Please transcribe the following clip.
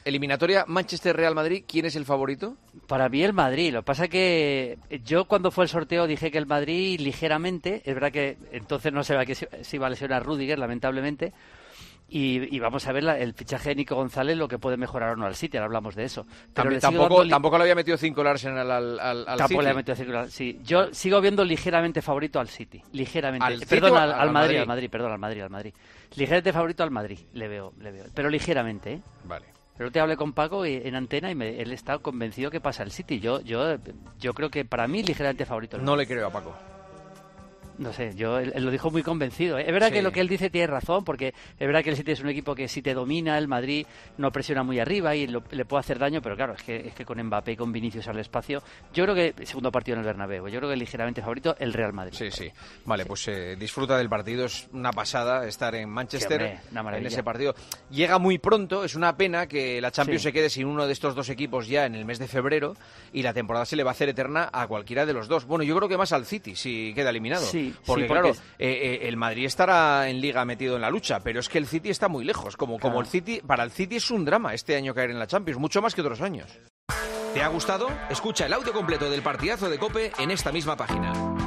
eliminatoria Manchester-Real Madrid, ¿quién es el favorito? Para mí el Madrid. Lo que pasa es que yo cuando fue el sorteo dije que el Madrid ligeramente, es verdad que entonces no se ve que se iba a lesionar Rüdiger, lamentablemente, y vamos a ver el fichaje de Nico González, lo que puede mejorar o no al City, ahora hablamos de eso. Pero tampoco le había metido 5 el Arsenal al tampoco City. Le había metido 5 sí. Yo sigo viendo ligeramente favorito al City, ligeramente. Al Madrid. Ligeramente favorito al Madrid, le veo. Pero ligeramente, ¿eh? Vale. Pero te hablé con Paco en antena y él está convencido que pasa el City. Yo creo que para mí ligeramente favorito. No le creo a Paco. No sé, él lo dijo muy convencido. Es verdad que lo que él dice tiene razón, porque es verdad que el City es un equipo que si te domina, el Madrid no presiona muy arriba y le puede hacer daño, pero claro, es que con Mbappé y con Vinicius al espacio, yo creo que segundo partido en el Bernabéu, yo creo que ligeramente favorito el Real Madrid. Sí. Vale, sí. Pues disfruta del partido, es una pasada estar en Manchester, en ese partido. Llega muy pronto, es una pena que la Champions se quede sin uno de estos dos equipos ya en el mes de febrero y la temporada se le va a hacer eterna a cualquiera de los dos. Bueno, yo creo que más al City si queda eliminado. Sí. Porque claro, el Madrid estará en Liga metido en la lucha, pero es que el City está muy lejos. Como el City, para el City es un drama este año caer en la Champions, mucho más que otros años. ¿Te ha gustado? Escucha el audio completo del partidazo de COPE en esta misma página.